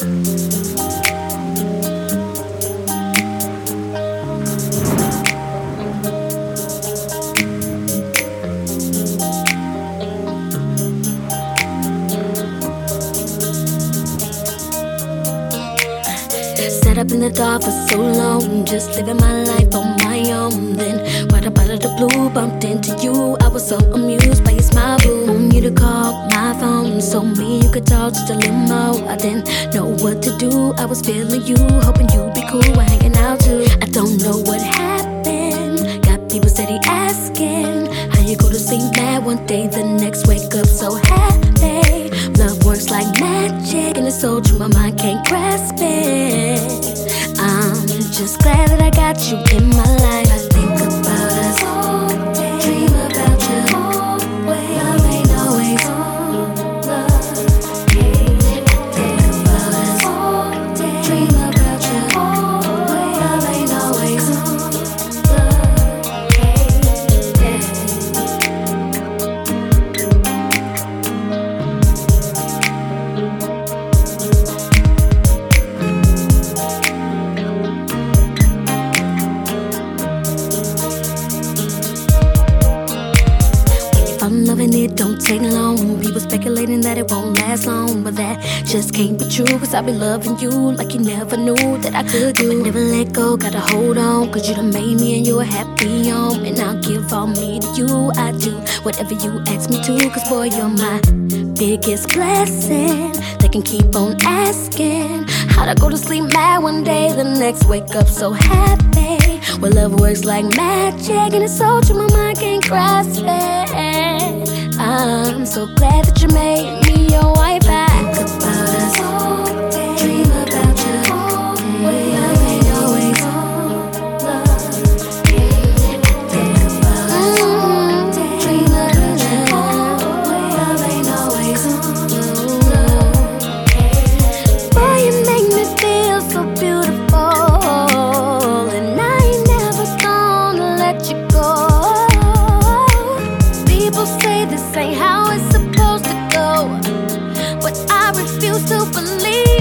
Sat up in the dark for so long, just living my life on my own. Then, right up out of the blue, bumped into you. I was so amused by your smile, blue. Want you to call my phone so me you could talk just a limo. I didn't know what to do. I was feeling you, hoping you'd be cool. We're hanging out too. I don't know what happened. Got people steady asking how you go to sleep mad one day, the next wake up so happy. Love works like magic, and it's so true my mind can't grasp it. I'm just glad that I got you in my life. I think about us all day, dream about you always. Love ain't always love. I think about us all day, dream about you always. Love ain't always I'm loving it, don't take long. People speculating that it won't last long, but that just can't be true. Cause I've been loving you like you never knew that I could do. I'ma never let go, gotta hold on. Cause you done made me and you're a happy home. And I'll give all me to you, I do whatever you ask me to. Cause boy, you're my biggest blessing. They can keep on asking how'd I go to sleep mad one day, the next wake up so happy. Well, love works like magic, and it's so true my mind can't grasp it. I'm so glad that you made me your wife. I think about us all day, dream about you always. Love ain't always love. I think about us all day, dream about you always. Love ain't always love. Boy, you make me feel so beautiful, and I ain't never gonna let you go. People say this ain't how it's supposed to go, but I refuse to believe